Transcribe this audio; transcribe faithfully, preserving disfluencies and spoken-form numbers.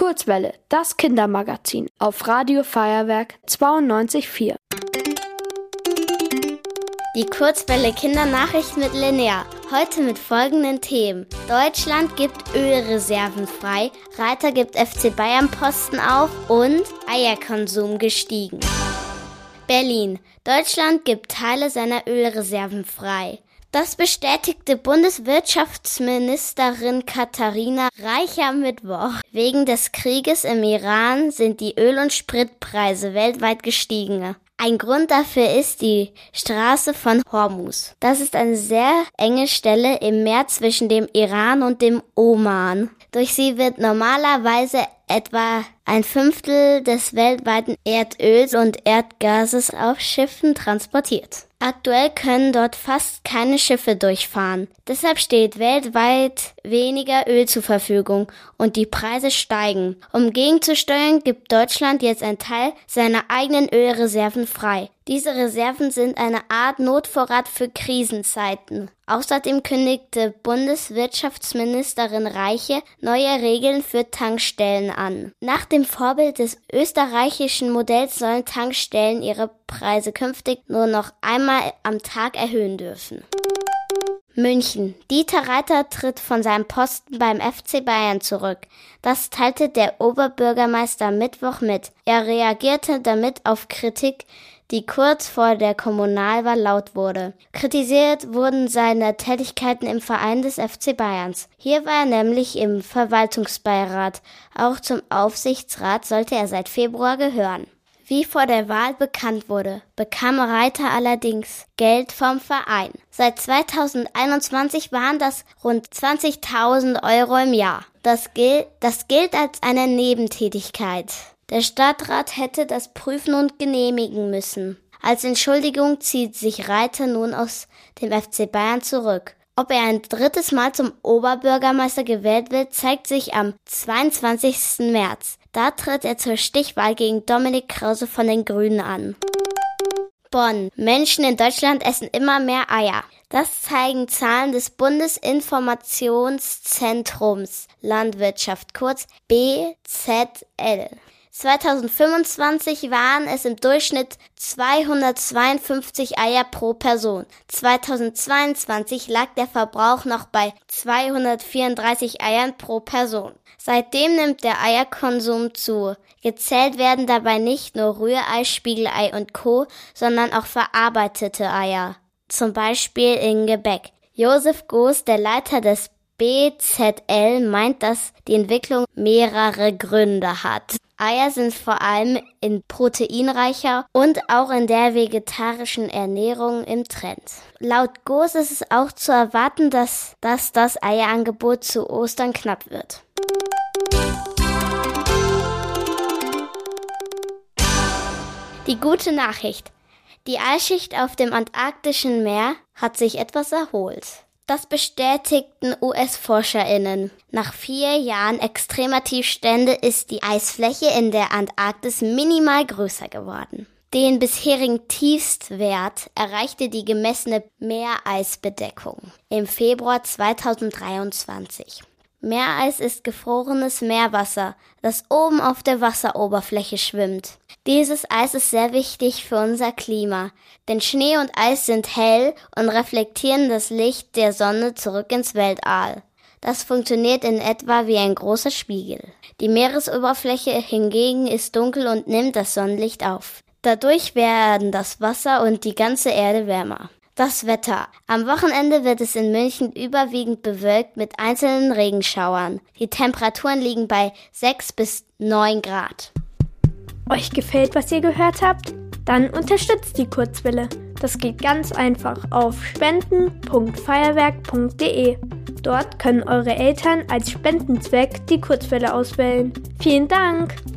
Kurzwelle, das Kindermagazin auf Radio Feuerwerk zweiundneunzig Komma vier. Die Kurzwelle Kindernachricht mit Linnea. Heute mit folgenden Themen. Deutschland gibt Ölreserven frei, Reiter gibt F C Bayern Posten auf und Eierkonsum gestiegen. Berlin. Deutschland gibt Teile seiner Ölreserven frei. Das bestätigte Bundeswirtschaftsministerin Katharina Reiche am Mittwoch. Wegen des Krieges im Iran sind die Öl- und Spritpreise weltweit gestiegen. Ein Grund dafür ist die Straße von Hormuz. Das ist eine sehr enge Stelle im Meer zwischen dem Iran und dem Oman. Durch sie wird normalerweise etwa ein Fünftel des weltweiten Erdöls und Erdgases auf Schiffen transportiert. Aktuell können dort fast keine Schiffe durchfahren. Deshalb steht weltweit weniger Öl zur Verfügung und die Preise steigen. Um gegenzusteuern, gibt Deutschland jetzt einen Teil seiner eigenen Ölreserven frei. Diese Reserven sind eine Art Notvorrat für Krisenzeiten. Außerdem kündigte Bundeswirtschaftsministerin Reiche neue Regeln für Tankstellen an. Nach dem Vorbild des österreichischen Modells sollen Tankstellen ihre Preise künftig nur noch einmal am Tag erhöhen dürfen. München. Dieter Reiter tritt von seinem Posten beim F C Bayern zurück. Das teilte der Oberbürgermeister Mittwoch mit. Er reagierte damit auf Kritik, die kurz vor der Kommunalwahl laut wurde. Kritisiert wurden seine Tätigkeiten im Verein des F C Bayerns. Hier war er nämlich im Verwaltungsbeirat. Auch zum Aufsichtsrat sollte er seit Februar gehören. Wie vor der Wahl bekannt wurde, bekam Reiter allerdings Geld vom Verein. Seit zweitausendeinundzwanzig waren das rund zwanzigtausend Euro im Jahr. Das gilt, das gilt als eine Nebentätigkeit. Der Stadtrat hätte das prüfen und genehmigen müssen. Als Entschuldigung zieht sich Reiter nun aus dem F C Bayern zurück. Ob er ein drittes Mal zum Oberbürgermeister gewählt wird, zeigt sich am zweiundzwanzigsten März. Da tritt er zur Stichwahl gegen Dominik Krause von den Grünen an. Bonn. Menschen in Deutschland essen immer mehr Eier. Das zeigen Zahlen des Bundesinformationszentrums Landwirtschaft, kurz B Z L. zweitausendfünfundzwanzig waren es im Durchschnitt zweihundertzweiundfünfzig Eier pro Person. zweitausendzweiundzwanzig lag der Verbrauch noch bei zweihundertvierunddreißig Eiern pro Person. Seitdem nimmt der Eierkonsum zu. Gezählt werden dabei nicht nur Rührei, Spiegelei und Co., sondern auch verarbeitete Eier. Zum Beispiel in Gebäck. Josef Goos, der Leiter des B Z L, meint, dass die Entwicklung mehrere Gründe hat. Eier sind vor allem in proteinreicher und auch in der vegetarischen Ernährung im Trend. Laut Goos ist es auch zu erwarten, dass, dass das Eierangebot zu Ostern knapp wird. Die gute Nachricht. Die Eisschicht auf dem Antarktischen Meer hat sich etwas erholt. Das bestätigten U S-ForscherInnen. Nach vier Jahren extremer Tiefstände ist die Eisfläche in der Antarktis minimal größer geworden. Den bisherigen Tiefstwert erreichte die gemessene Meereisbedeckung im Februar zweitausenddreiundzwanzig. Meereis ist gefrorenes Meerwasser, das oben auf der Wasseroberfläche schwimmt. Dieses Eis ist sehr wichtig für unser Klima, denn Schnee und Eis sind hell und reflektieren das Licht der Sonne zurück ins Weltall. Das funktioniert in etwa wie ein großer Spiegel. Die Meeresoberfläche hingegen ist dunkel und nimmt das Sonnenlicht auf. Dadurch werden das Wasser und die ganze Erde wärmer. Das Wetter. Am Wochenende wird es in München überwiegend bewölkt mit einzelnen Regenschauern. Die Temperaturen liegen bei sechs bis neun Grad. Euch gefällt, was ihr gehört habt? Dann unterstützt die Kurzwelle. Das geht ganz einfach auf spenden punkt feuerwerk punkt de. Dort können eure Eltern als Spendenzweck die Kurzwelle auswählen. Vielen Dank!